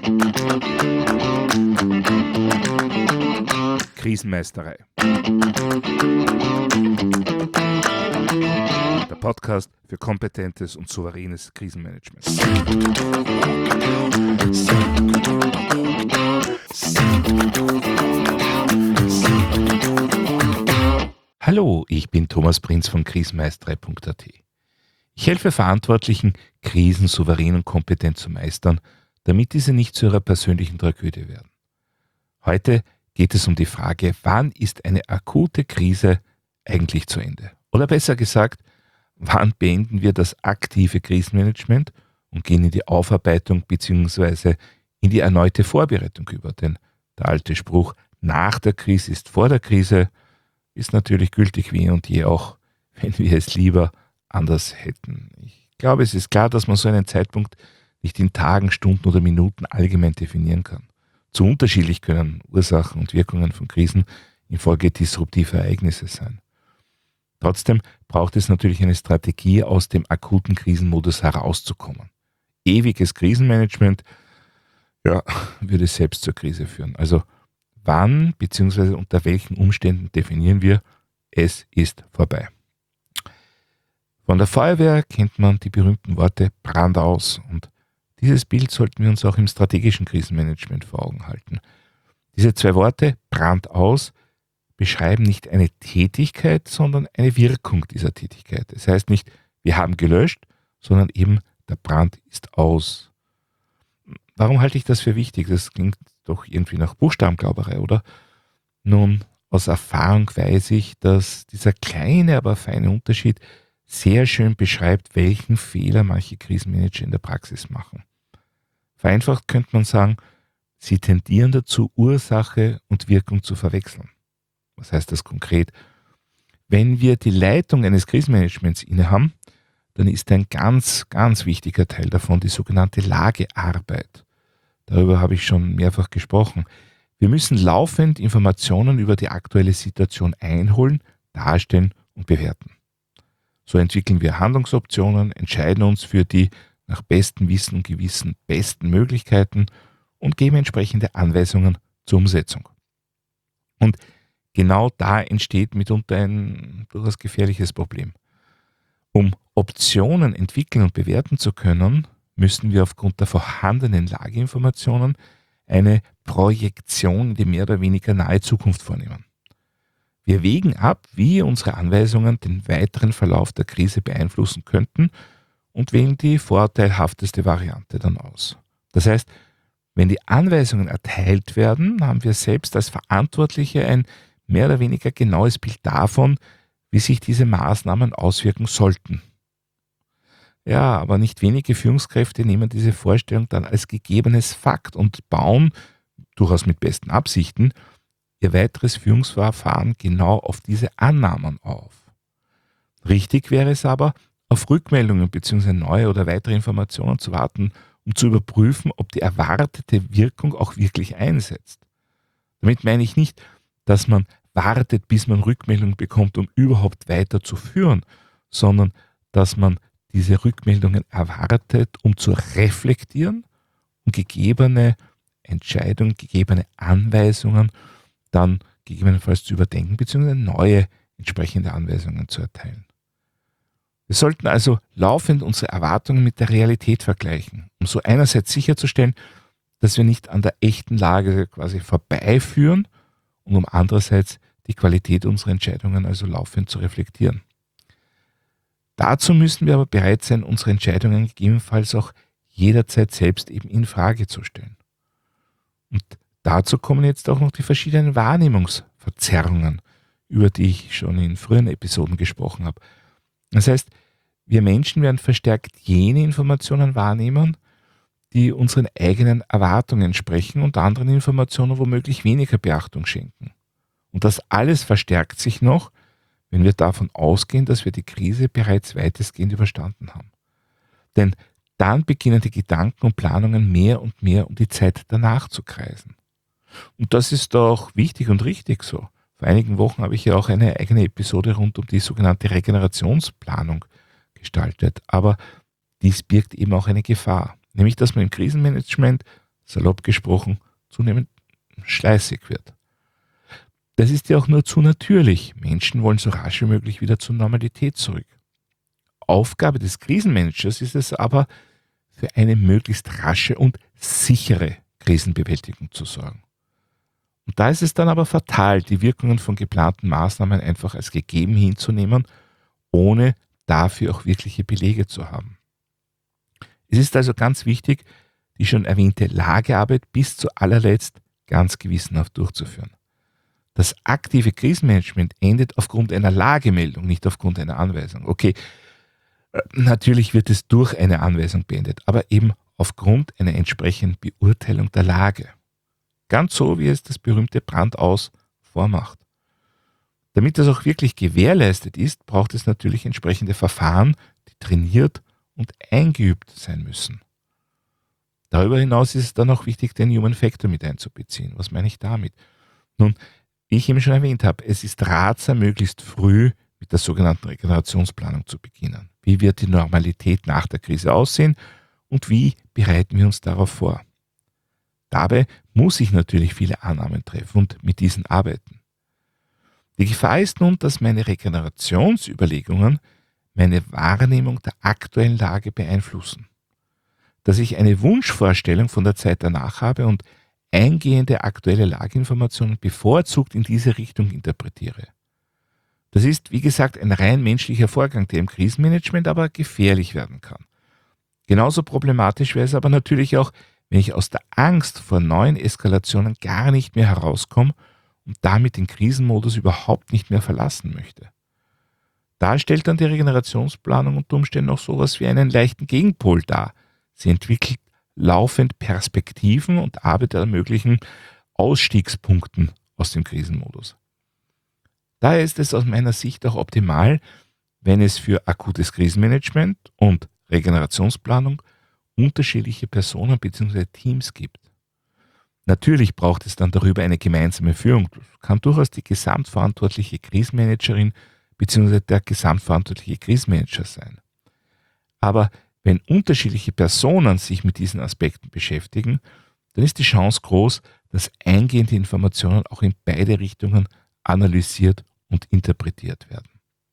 Krisenmeisterei. Der Podcast für kompetentes und souveränes Krisenmanagement. Hallo, ich bin Thomas Prinz von krisenmeisterei.at. Ich helfe Verantwortlichen, Krisen souverän und kompetent zu meistern, damit diese nicht zu ihrer persönlichen Tragödie werden. Heute geht es um die Frage, wann ist eine akute Krise eigentlich zu Ende? Oder besser gesagt, wann beenden wir das aktive Krisenmanagement und gehen in die Aufarbeitung bzw. in die erneute Vorbereitung über? Denn der alte Spruch, nach der Krise ist vor der Krise, ist natürlich gültig wie eh und je, auch wenn wir es lieber anders hätten. Ich glaube, es ist klar, dass man so einen Zeitpunkt nicht in Tagen, Stunden oder Minuten allgemein definieren kann. Zu unterschiedlich können Ursachen und Wirkungen von Krisen infolge disruptiver Ereignisse sein. Trotzdem braucht es natürlich eine Strategie, aus dem akuten Krisenmodus herauszukommen. Ewiges Krisenmanagement, würde selbst zur Krise führen. Also wann bzw. unter welchen Umständen definieren wir, es ist vorbei. Von der Feuerwehr kennt man die berühmten Worte Brand aus, und dieses Bild sollten wir uns auch im strategischen Krisenmanagement vor Augen halten. Diese zwei Worte, Brand aus, beschreiben nicht eine Tätigkeit, sondern eine Wirkung dieser Tätigkeit. Das heißt nicht, wir haben gelöscht, sondern eben der Brand ist aus. Warum halte ich das für wichtig? Das klingt doch irgendwie nach Buchstabenglauberei, oder? Nun, aus Erfahrung weiß ich, dass dieser kleine, aber feine Unterschied sehr schön beschreibt, welchen Fehler manche Krisenmanager in der Praxis machen. Vereinfacht könnte man sagen, sie tendieren dazu, Ursache und Wirkung zu verwechseln. Was heißt das konkret? Wenn wir die Leitung eines Krisenmanagements innehaben, dann ist ein ganz, ganz wichtiger Teil davon die sogenannte Lagearbeit. Darüber habe ich schon mehrfach gesprochen. Wir müssen laufend Informationen über die aktuelle Situation einholen, darstellen und bewerten. So entwickeln wir Handlungsoptionen, entscheiden uns für die nach bestem Wissen und Gewissen besten Möglichkeiten und geben entsprechende Anweisungen zur Umsetzung. Und genau da entsteht mitunter ein durchaus gefährliches Problem. Um Optionen entwickeln und bewerten zu können, müssen wir aufgrund der vorhandenen Lageinformationen eine Projektion in die mehr oder weniger nahe Zukunft vornehmen. Wir wägen ab, wie unsere Anweisungen den weiteren Verlauf der Krise beeinflussen könnten und wählen die vorteilhafteste Variante dann aus. Das heißt, wenn die Anweisungen erteilt werden, haben wir selbst als Verantwortliche ein mehr oder weniger genaues Bild davon, wie sich diese Maßnahmen auswirken sollten. Ja, aber nicht wenige Führungskräfte nehmen diese Vorstellung dann als gegebenes Fakt und bauen, durchaus mit besten Absichten, ihr weiteres Führungsverfahren genau auf diese Annahmen auf. Richtig wäre es aber, auf Rückmeldungen bzw. neue oder weitere Informationen zu warten, um zu überprüfen, ob die erwartete Wirkung auch wirklich einsetzt. Damit meine ich nicht, dass man wartet, bis man Rückmeldungen bekommt, um überhaupt weiterzuführen, sondern dass man diese Rückmeldungen erwartet, um zu reflektieren und gegebene Entscheidungen, gegebene Anweisungen dann gegebenenfalls zu überdenken bzw. neue entsprechende Anweisungen zu erteilen. Wir sollten also laufend unsere Erwartungen mit der Realität vergleichen, um so einerseits sicherzustellen, dass wir nicht an der echten Lage quasi vorbeiführen und um andererseits die Qualität unserer Entscheidungen also laufend zu reflektieren. Dazu müssen wir aber bereit sein, unsere Entscheidungen gegebenenfalls auch jederzeit selbst eben in Frage zu stellen. Und dazu kommen jetzt auch noch die verschiedenen Wahrnehmungsverzerrungen, über die ich schon in früheren Episoden gesprochen habe. Das heißt, wir Menschen werden verstärkt jene Informationen wahrnehmen, die unseren eigenen Erwartungen entsprechen und anderen Informationen womöglich weniger Beachtung schenken. Und das alles verstärkt sich noch, wenn wir davon ausgehen, dass wir die Krise bereits weitestgehend überstanden haben. Denn dann beginnen die Gedanken und Planungen mehr und mehr um die Zeit danach zu kreisen. Und das ist doch wichtig und richtig so. Vor einigen Wochen habe ich ja auch eine eigene Episode rund um die sogenannte Regenerationsplanung gestaltet. Aber dies birgt eben auch eine Gefahr, nämlich dass man im Krisenmanagement salopp gesprochen, zunehmend schleißig wird. Das ist ja auch nur zu natürlich. Menschen wollen so rasch wie möglich wieder zur Normalität zurück. Aufgabe des Krisenmanagers ist es aber, für eine möglichst rasche und sichere Krisenbewältigung zu sorgen. Und da ist es dann aber fatal, die Wirkungen von geplanten Maßnahmen einfach als gegeben hinzunehmen, ohne dafür auch wirkliche Belege zu haben. Es ist also ganz wichtig, die schon erwähnte Lagearbeit bis zu allerletzt ganz gewissenhaft durchzuführen. Das aktive Krisenmanagement endet aufgrund einer Lagemeldung, nicht aufgrund einer Anweisung. Okay, natürlich wird es durch eine Anweisung beendet, aber eben aufgrund einer entsprechenden Beurteilung der Lage. Ganz so, wie es das berühmte Brandaus vormacht. Damit das auch wirklich gewährleistet ist, braucht es natürlich entsprechende Verfahren, die trainiert und eingeübt sein müssen. Darüber hinaus ist es dann auch wichtig, den Human Factor mit einzubeziehen. Was meine ich damit? Nun, wie ich eben schon erwähnt habe, es ist ratsam, möglichst früh mit der sogenannten Regenerationsplanung zu beginnen. Wie wird die Normalität nach der Krise aussehen und wie bereiten wir uns darauf vor? Dabei muss ich natürlich viele Annahmen treffen und mit diesen arbeiten. Die Gefahr ist nun, dass meine Regenerationsüberlegungen meine Wahrnehmung der aktuellen Lage beeinflussen. Dass ich eine Wunschvorstellung von der Zeit danach habe und eingehende aktuelle Lageinformationen bevorzugt in diese Richtung interpretiere. Das ist, wie gesagt, ein rein menschlicher Vorgang, der im Krisenmanagement aber gefährlich werden kann. Genauso problematisch wäre es aber natürlich auch, wenn ich aus der Angst vor neuen Eskalationen gar nicht mehr herauskomme und damit den Krisenmodus überhaupt nicht mehr verlassen möchte. Da stellt dann die Regenerationsplanung unter Umständen auch sowas wie einen leichten Gegenpol dar. Sie entwickelt laufend Perspektiven und arbeitet an möglichen Ausstiegspunkten aus dem Krisenmodus. Daher ist es aus meiner Sicht auch optimal, wenn es für akutes Krisenmanagement und Regenerationsplanung unterschiedliche Personen bzw. Teams gibt. Natürlich braucht es dann darüber eine gemeinsame Führung. Das kann durchaus die gesamtverantwortliche Krisenmanagerin bzw. der gesamtverantwortliche Krisenmanager sein. Aber wenn unterschiedliche Personen sich mit diesen Aspekten beschäftigen, dann ist die Chance groß, dass eingehende Informationen auch in beide Richtungen analysiert und interpretiert werden.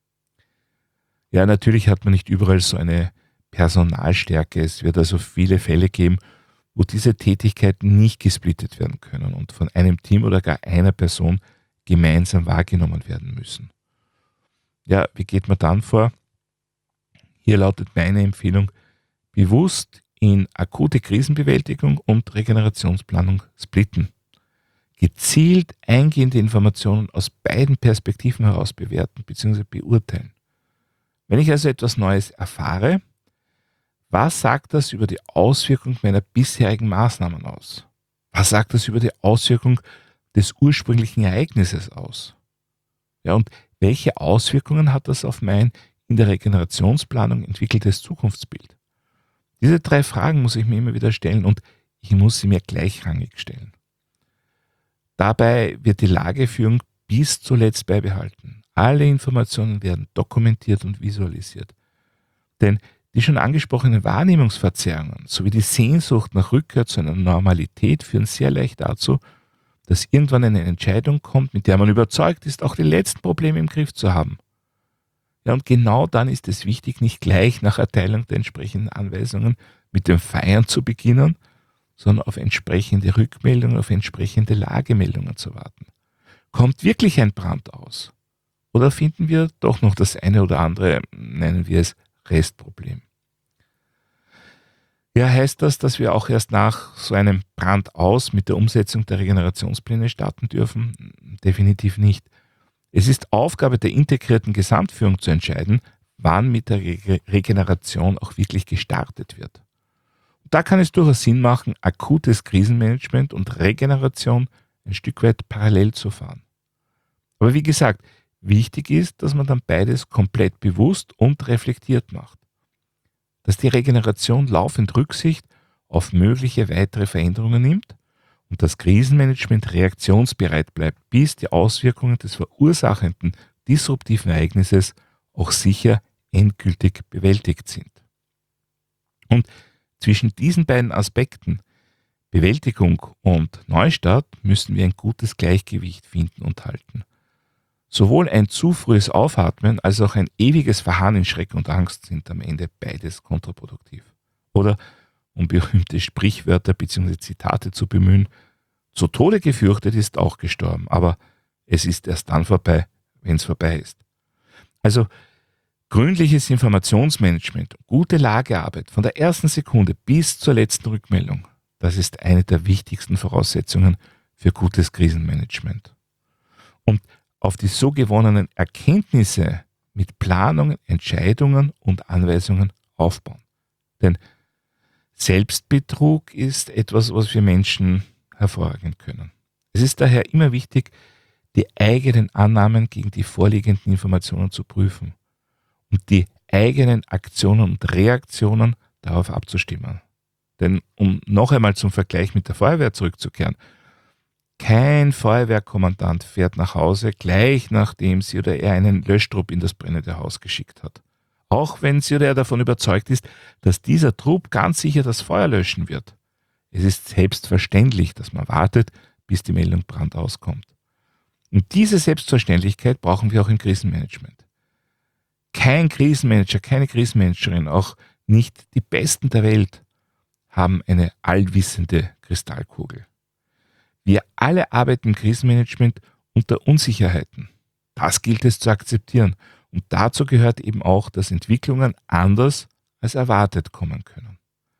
Ja, natürlich hat man nicht überall so eine Personalstärke. Es wird also viele Fälle geben, wo diese Tätigkeiten nicht gesplittet werden können und von einem Team oder gar einer Person gemeinsam wahrgenommen werden müssen. Ja, wie geht man dann vor? Hier lautet meine Empfehlung, bewusst in akute Krisenbewältigung und Regenerationsplanung splitten. Gezielt eingehende Informationen aus beiden Perspektiven heraus bewerten bzw. beurteilen. Wenn ich also etwas Neues erfahre, was sagt das über die Auswirkung meiner bisherigen Maßnahmen aus? Was sagt das über die Auswirkung des ursprünglichen Ereignisses aus? Ja, und welche Auswirkungen hat das auf mein in der Regenerationsplanung entwickeltes Zukunftsbild? Diese 3 Fragen muss ich mir immer wieder stellen und ich muss sie mir gleichrangig stellen. Dabei wird die Lageführung bis zuletzt beibehalten. Alle Informationen werden dokumentiert und visualisiert. Denn die schon angesprochenen Wahrnehmungsverzerrungen sowie die Sehnsucht nach Rückkehr zu einer Normalität führen sehr leicht dazu, dass irgendwann eine Entscheidung kommt, mit der man überzeugt ist, auch die letzten Probleme im Griff zu haben. Ja, und genau dann ist es wichtig, nicht gleich nach Erteilung der entsprechenden Anweisungen mit dem Feiern zu beginnen, sondern auf entsprechende Rückmeldungen, auf entsprechende Lagemeldungen zu warten. Kommt wirklich ein Brand aus? Oder finden wir doch noch das eine oder andere, nennen wir es Restproblem? Ja, heißt das, dass wir auch erst nach so einem Brand aus mit der Umsetzung der Regenerationspläne starten dürfen? Definitiv nicht. Es ist Aufgabe der integrierten Gesamtführung zu entscheiden, wann mit der Regeneration auch wirklich gestartet wird. Da kann es durchaus Sinn machen, akutes Krisenmanagement und Regeneration ein Stück weit parallel zu fahren. Aber wie gesagt, wichtig ist, dass man dann beides komplett bewusst und reflektiert macht. Dass die Regeneration laufend Rücksicht auf mögliche weitere Veränderungen nimmt und das Krisenmanagement reaktionsbereit bleibt, bis die Auswirkungen des verursachenden disruptiven Ereignisses auch sicher endgültig bewältigt sind. Und zwischen diesen beiden Aspekten Bewältigung und Neustart müssen wir ein gutes Gleichgewicht finden und halten. Sowohl ein zu frühes Aufatmen als auch ein ewiges Verharren in Schreck und Angst sind am Ende beides kontraproduktiv. Oder, um berühmte Sprichwörter bzw. Zitate zu bemühen, zu Tode gefürchtet ist auch gestorben, aber es ist erst dann vorbei, wenn es vorbei ist. Also gründliches Informationsmanagement, gute Lagearbeit von der ersten Sekunde bis zur letzten Rückmeldung, das ist eine der wichtigsten Voraussetzungen für gutes Krisenmanagement. Und auf die so gewonnenen Erkenntnisse mit Planungen, Entscheidungen und Anweisungen aufbauen. Denn Selbstbetrug ist etwas, was wir Menschen hervorragend können. Es ist daher immer wichtig, die eigenen Annahmen gegen die vorliegenden Informationen zu prüfen und die eigenen Aktionen und Reaktionen darauf abzustimmen. Denn um noch einmal zum Vergleich mit der Feuerwehr zurückzukehren, kein Feuerwehrkommandant fährt nach Hause gleich nachdem sie oder er einen Löschtrupp in das brennende Haus geschickt hat. Auch wenn sie oder er davon überzeugt ist, dass dieser Trupp ganz sicher das Feuer löschen wird. Es ist selbstverständlich, dass man wartet, bis die Meldung Brand auskommt. Und diese Selbstverständlichkeit brauchen wir auch im Krisenmanagement. Kein Krisenmanager, keine Krisenmanagerin, auch nicht die Besten der Welt, haben eine allwissende Kristallkugel. Wir alle arbeiten im Krisenmanagement unter Unsicherheiten. Das gilt es zu akzeptieren. Und dazu gehört eben auch, dass Entwicklungen anders als erwartet kommen können.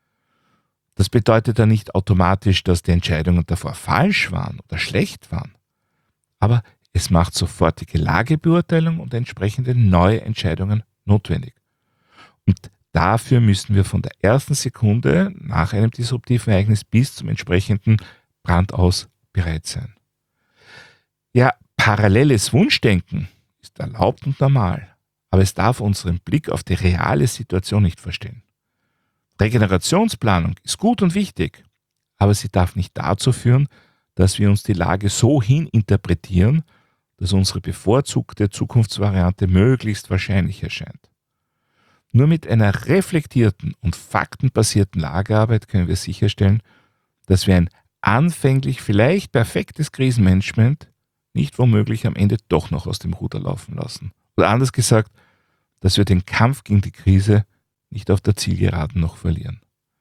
Das bedeutet ja nicht automatisch, dass die Entscheidungen davor falsch waren oder schlecht waren. Aber es macht sofortige Lagebeurteilung und entsprechende neue Entscheidungen notwendig. Und dafür müssen wir von der ersten Sekunde nach einem disruptiven Ereignis bis zum entsprechenden Brand aus bereit sein. Ja, paralleles Wunschdenken ist erlaubt und normal, aber es darf unseren Blick auf die reale Situation nicht verstellen. Regenerationsplanung ist gut und wichtig, aber sie darf nicht dazu führen, dass wir uns die Lage so hininterpretieren, dass unsere bevorzugte Zukunftsvariante möglichst wahrscheinlich erscheint. Nur mit einer reflektierten und faktenbasierten Lagearbeit können wir sicherstellen, dass wir ein anfänglich vielleicht perfektes Krisenmanagement nicht womöglich am Ende doch noch aus dem Ruder laufen lassen. Oder anders gesagt, dass wir den Kampf gegen die Krise nicht auf der Zielgeraden noch verlieren.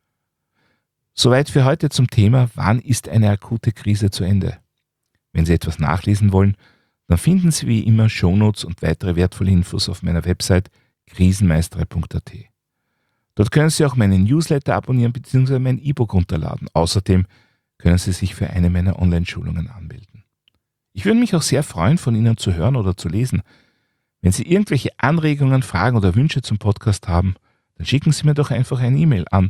Soweit für heute zum Thema, wann ist eine akute Krise zu Ende? Wenn Sie etwas nachlesen wollen, dann finden Sie wie immer Shownotes und weitere wertvolle Infos auf meiner Website krisenmeister.at. Dort können Sie auch meinen Newsletter abonnieren bzw. mein E-Book runterladen. Außerdem können Sie sich für eine meiner Online-Schulungen anmelden. Ich würde mich auch sehr freuen, von Ihnen zu hören oder zu lesen. Wenn Sie irgendwelche Anregungen, Fragen oder Wünsche zum Podcast haben, dann schicken Sie mir doch einfach eine E-Mail an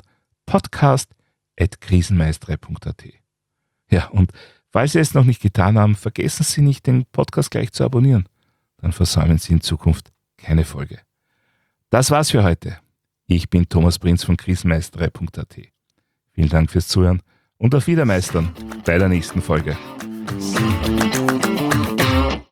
podcast@krisenmeister.at. Ja, und falls Sie es noch nicht getan haben, vergessen Sie nicht, den Podcast gleich zu abonnieren. Dann versäumen Sie in Zukunft keine Folge. Das war's für heute. Ich bin Thomas Prinz von krisenmeister.at. Vielen Dank fürs Zuhören und auf Wiedermeistern bei der nächsten Folge.